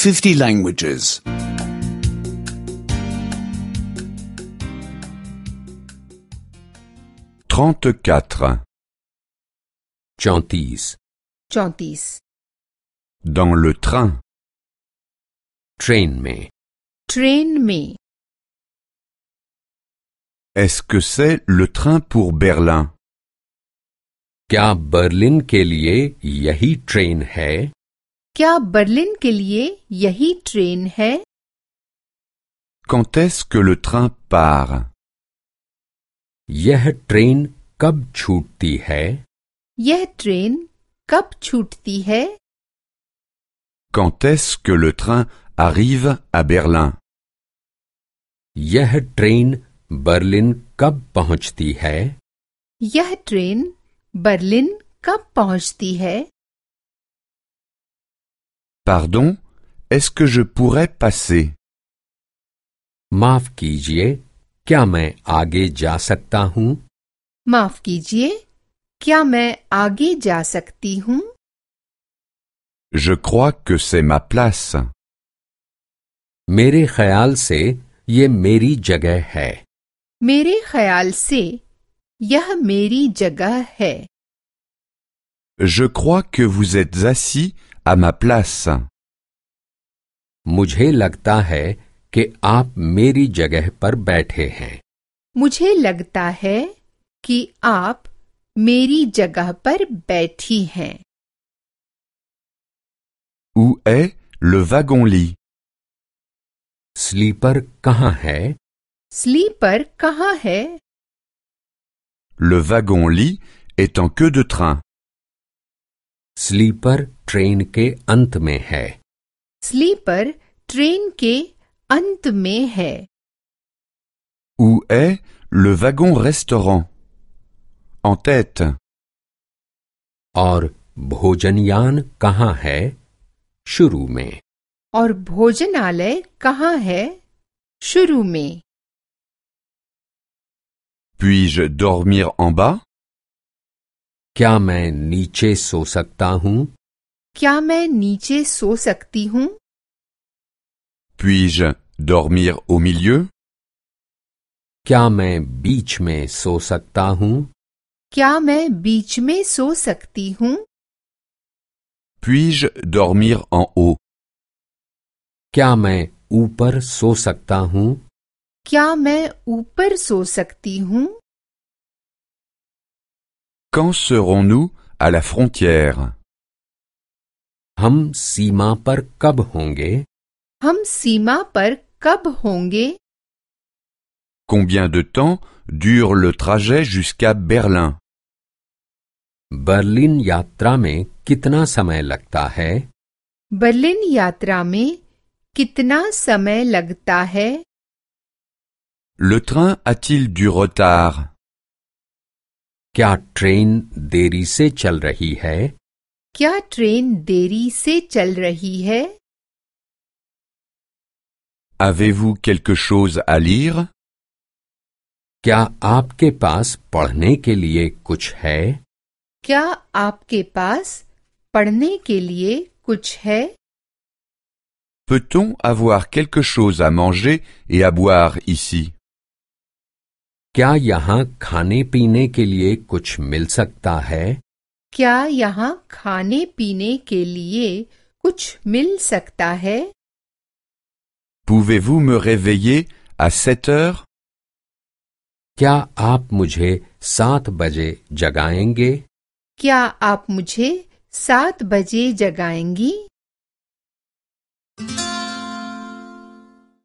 50 languages. 34. 34. 34. Dans le train. Train में. Train में. Est-ce que c'est le train pour Berlin? क्या Berlin के लिए यही ट्रेन है? क्या बर्लिन के लिए यही ट्रेन है? Quand est-ce que le train part? यह ट्रेन कब छूटती है? यह ट्रेन कब छूटती है? Quand est-ce que le train arrive à Berlin? यह ट्रेन बर्लिन कब पहुंचती है? यह ट्रेन बर्लिन कब पहुंचती है? Pardon, est-ce que je pourrais passer? माफ कीजिए, क्या मैं आगे जा सकता हूं? माफ कीजिए, क्या मैं आगे जा सकती हूँ? Je crois que c'est ma place. मेरे ख्याल से ये मेरी जगह है. मेरे ख्याल से यह मेरी जगह है. Je crois que vous êtes assis à ma place. मुझे लगता है कि आप मेरी जगह पर बैठे हैं. मुझे लगता है कि आप मेरी जगह पर बैठी हैं. Où est le wagon-lit? Sleeper कहाँ है? स्लीपर कहाँ है? Le wagon-lit est en queue de train. Sleeper train के अंत में है. स्लीपर ट्रेन के अंत में है. Où est le wagon-restaurant? En tête. और भोजनयान कहाँ है? शुरू में. और भोजनालय कहाँ है? शुरू में. Puis-je dormir en bas? क्या मैं नीचे सो सकता हूँ? क्या मैं नीचे सो सकती हूँ? Puis-je dormir au milieu? क्या मैं बीच में सो सकता हूँ? क्या मैं बीच में सो सकती हूँ? Puis-je dormir en haut? क्या मैं ऊपर सो सकता हूँ? क्या मैं ऊपर सो सकती हूँ? Quand serons-nous à la frontière? हम सीमा पर कब होंगे? हम सीमा पर कब होंगे? Combien de temps dure le trajet jusqu'à Berlin? Berlin यात्रा में कितना समय लगता है? बर्लिन यात्रा में कितना समय लगता है? Le train a-t-il du retard? क्या ट्रेन देरी से चल रही है? क्या ट्रेन देरी से चल रही है? Avez-vous quelque chose à lire? क्या आपके पास पढ़ने के लिए कुछ है? क्या आपके पास पढ़ने के लिए कुछ है? Peut-on avoir quelque chose à manger et à boire ici? क्या यहाँ खाने पीने के लिए कुछ मिल सकता है? क्या यहाँ खाने पीने के लिए कुछ मिल सकता है? Pouvez-vous me réveiller à 7 heures? क्या आप मुझे 7 बजे जगाएंगे? क्या आप मुझे 7 बजे जगाएंगी?